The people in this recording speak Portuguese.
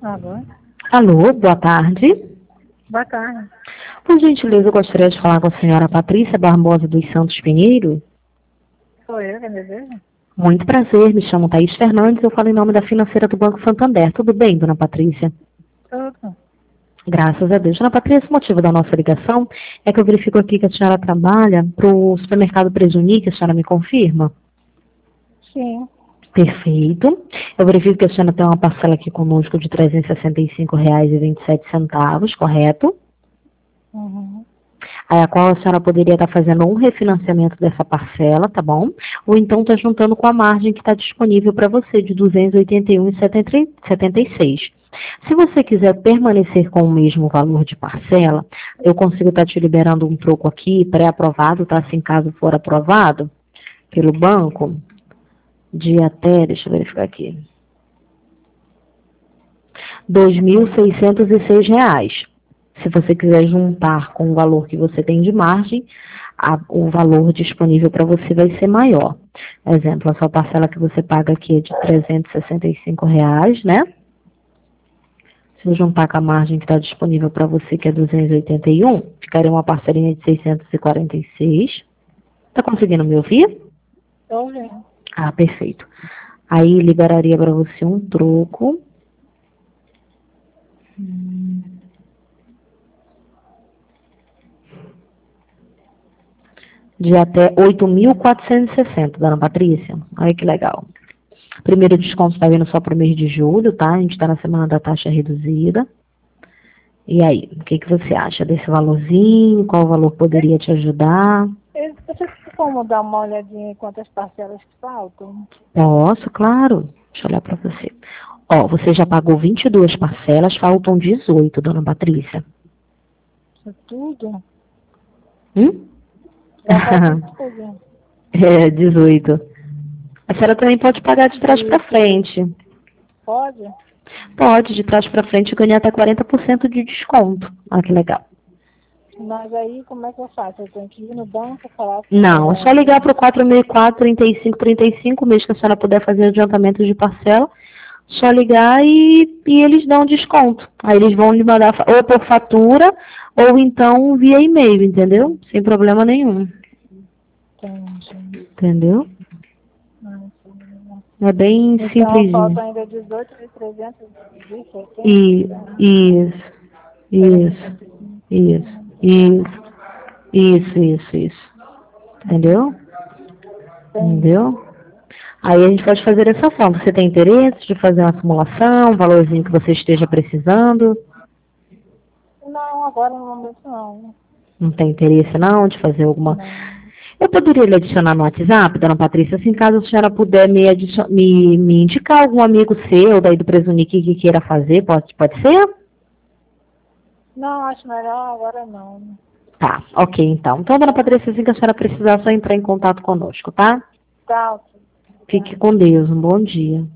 Alô? Alô, boa tarde. Boa tarde. Por gentileza, eu gostaria de falar com a senhora Patrícia Barbosa dos Santos Pinheiro. Sou eu, quem deseja? Muito prazer, me chamo Thaís Fernandes, eu falo em nome da financeira do Banco Santander. Tudo bem, dona Patrícia? Tudo. Graças a Deus. Dona Patrícia, o motivo da nossa ligação é que eu verifico aqui que a senhora trabalha para o supermercado Presunic, a senhora me confirma? Sim. Perfeito. Eu verifico que a senhora tem uma parcela aqui conosco de R$ 365,27, correto? Uhum. A qual a senhora poderia estar fazendo um refinanciamento dessa parcela, tá bom? Ou então está juntando com a margem que está disponível para você de R$ 281,76. Se você quiser permanecer com o mesmo valor de parcela, eu consigo estar te liberando um troco aqui, pré-aprovado, tá? Se em caso for aprovado pelo banco, de até, deixa eu verificar aqui, R$ 2.606. Se você quiser juntar com o valor que você tem de margem, o valor disponível para você vai ser maior. Exemplo, a sua parcela que você paga aqui é de R$ 365, né? Se eu juntar com a margem que está disponível para você, que é 281, ficaria uma parcelinha de 646. Está conseguindo me ouvir? Estou ouvindo. Ah, perfeito. Aí liberaria para você um troco de até 8.460, dona Patrícia. Olha que legal. Primeiro desconto está vindo só para o mês de julho, tá? A gente está na semana da taxa reduzida. E aí, o que você acha desse valorzinho? Qual valor poderia te ajudar? Você tem como dar uma olhadinha em quantas parcelas que faltam? Posso, claro. Deixa eu olhar para você. Ó, você já pagou 22 parcelas, faltam 18, dona Patrícia. Isso tudo? Hum? Já falta tudo. É, 18. A senhora também pode pagar de trás para frente. Pode? Pode, de trás para frente, ganhar até 40% de desconto. Ah, que legal. Mas aí, como é que eu faço? Eu tenho que ir no banco falar Não, é só ligar para o 464-3535, mês que a senhora puder fazer adiantamento de parcela. Só ligar e eles dão desconto. Aí eles vão lhe mandar ou por fatura ou então via e-mail, entendeu? Sem problema nenhum. Entendi. Entendeu? Mas, É bem então, simplesinho. falta ainda 18.370. E isso, isso, isso, isso. Entendeu? Entendi. Entendeu? Aí a gente pode fazer dessa forma. Você tem interesse de fazer uma simulação, um valorzinho que você esteja precisando? Não, agora no momento não. Não tem interesse não de fazer alguma... Não. Eu poderia lhe adicionar no WhatsApp, dona Patrícia, assim, caso a senhora puder me indicar algum amigo seu daí do Presunic que queira fazer, pode ser? Não, acho melhor agora não. Tá, ok então. Então, dona Patrícia, assim que a senhora precisar, é só entrar em contato conosco, tá? Tá, ok. Fique com Deus, um bom dia.